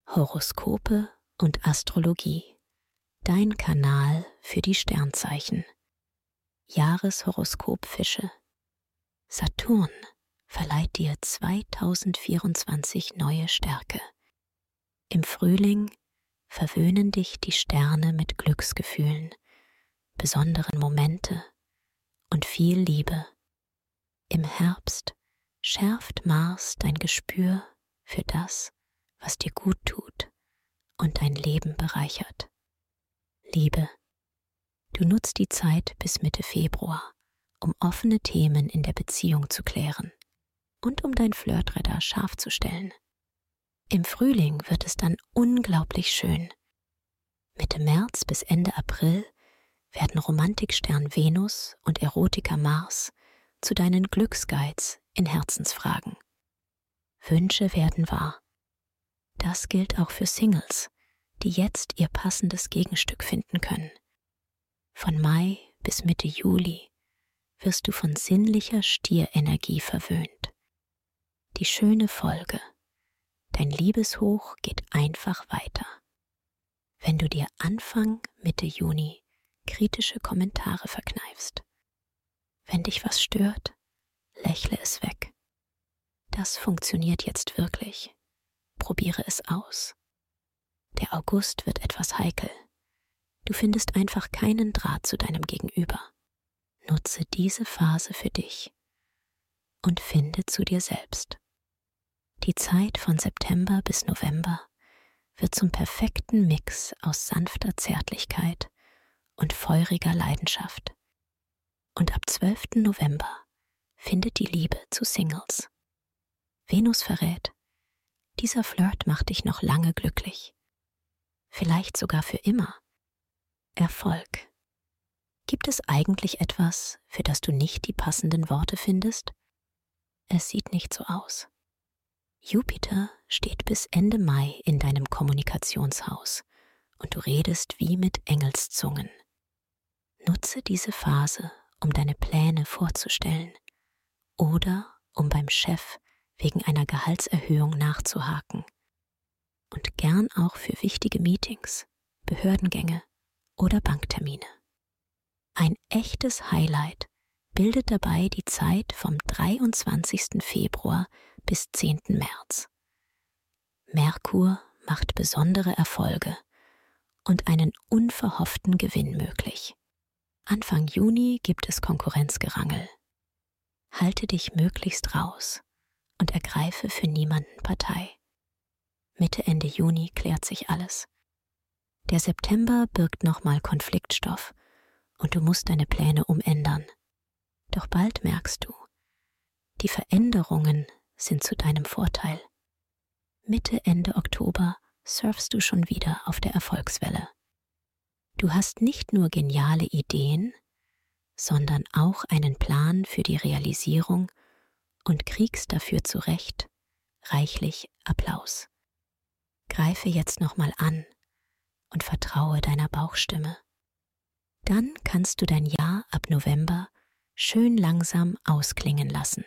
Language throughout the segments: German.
Horoskope und Astrologie. Dein Kanal für die Sternzeichen. Jahreshoroskop Fische. Saturn verleiht dir 2024 neue Stärke. Im Frühling verwöhnen dich die Sterne mit Glücksgefühlen, besonderen Momente und viel Liebe. Im Herbst schärft Mars dein Gespür für das, was dir gut tut und dein Leben bereichert. Liebe. Du nutzt die Zeit bis Mitte Februar, um offene Themen in der Beziehung zu klären und um dein Flirtradar scharf zu stellen. Im Frühling wird es dann unglaublich schön. Mitte März bis Ende April werden Romantikstern Venus und Erotiker Mars zu deinen Glücksguides in Herzensfragen. Wünsche werden wahr. Das gilt auch für Singles, die jetzt ihr passendes Gegenstück finden können. Von Mai bis Mitte Juli wirst du von sinnlicher Stierenergie verwöhnt. Die schöne Folge: dein Liebeshoch geht einfach weiter. Wenn du dir Anfang Mitte Juni kritische Kommentare verkneifst. Wenn dich was stört, lächle es weg. Das funktioniert jetzt wirklich. Probiere es aus. Der August wird etwas heikel. Du findest einfach keinen Draht zu deinem Gegenüber. Nutze diese Phase für dich und finde zu dir selbst. Die Zeit von September bis November wird zum perfekten Mix aus sanfter Zärtlichkeit und feuriger Leidenschaft. Und ab 12. November findet die Liebe zu Singles. Venus verrät: dieser Flirt macht dich noch lange glücklich. Vielleicht sogar für immer. Erfolg. Gibt es eigentlich etwas, für das du nicht die passenden Worte findest? Es sieht nicht so aus. Jupiter steht bis Ende Mai in deinem Kommunikationshaus und du redest wie mit Engelszungen. Nutze diese Phase, um deine Pläne vorzustellen oder um beim Chef wegen einer Gehaltserhöhung nachzuhaken. Und gern auch für wichtige Meetings, Behördengänge oder Banktermine. Ein echtes Highlight bildet dabei die Zeit vom 23. Februar bis 10. März. Merkur macht besondere Erfolge und einen unverhofften Gewinn möglich. Anfang Juni gibt es Konkurrenzgerangel. Halte dich möglichst raus und ergreife für niemanden Partei. Mitte, Ende Juni klärt sich alles. Der September birgt nochmal Konfliktstoff und du musst deine Pläne umändern. Doch bald merkst du, die Veränderungen sind zu deinem Vorteil. Mitte, Ende Oktober surfst du schon wieder auf der Erfolgswelle. Du hast nicht nur geniale Ideen, sondern auch einen Plan für die Realisierung und kriegst dafür zurecht reichlich Applaus. Greife jetzt nochmal an und vertraue deiner Bauchstimme. Dann kannst du dein Jahr ab November schön langsam ausklingen lassen.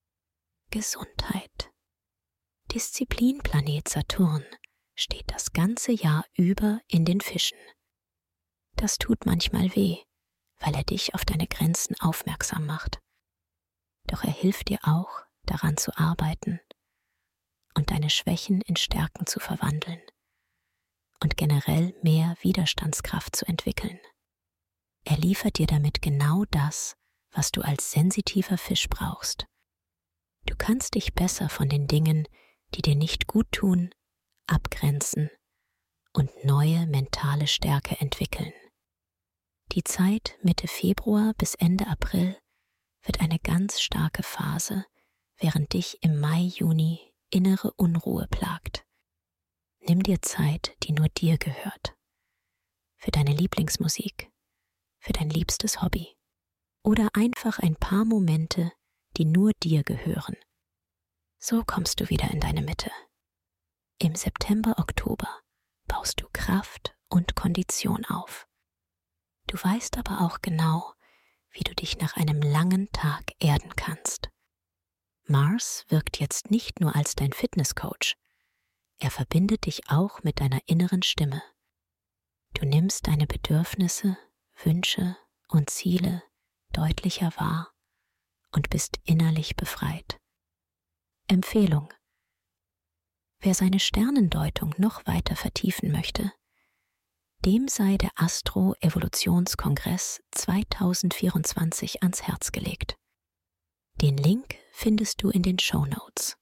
Gesundheit. Disziplinplanet Saturn steht das ganze Jahr über in den Fischen. Das tut manchmal weh, weil er dich auf deine Grenzen aufmerksam macht. Doch er hilft dir auch, daran zu arbeiten und deine Schwächen in Stärken zu verwandeln und generell mehr Widerstandskraft zu entwickeln. Er liefert dir damit genau das, was du als sensitiver Fisch brauchst. Du kannst dich besser von den Dingen, die dir nicht gut tun, abgrenzen und neue mentale Stärke entwickeln. Die Zeit Mitte Februar bis Ende April wird eine ganz starke Phase, während dich im Mai, Juni innere Unruhe plagt. Nimm dir Zeit, die nur dir gehört. Für deine Lieblingsmusik, für dein liebstes Hobby oder einfach ein paar Momente, die nur dir gehören. So kommst du wieder in deine Mitte. Im September, Oktober baust du Kraft und Kondition auf. Du weißt aber auch genau, wie du dich nach einem langen Tag erden kannst. Mars wirkt jetzt nicht nur als dein Fitnesscoach, Er verbindet dich auch mit deiner inneren Stimme. Du nimmst deine Bedürfnisse, Wünsche und Ziele deutlicher wahr und bist innerlich befreit. Empfehlung: Wer seine Sternendeutung noch weiter vertiefen möchte, dem sei der Astro-Evolutionskongress 2024 ans Herz gelegt. Den Link findest du in den Shownotes.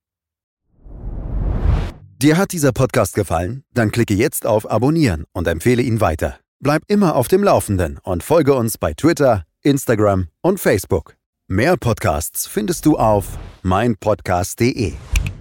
Dir hat dieser Podcast gefallen? Dann klicke jetzt auf Abonnieren und empfehle ihn weiter. Bleib immer auf dem Laufenden und folge uns bei Twitter, Instagram und Facebook. Mehr Podcasts findest du auf meinpodcast.de.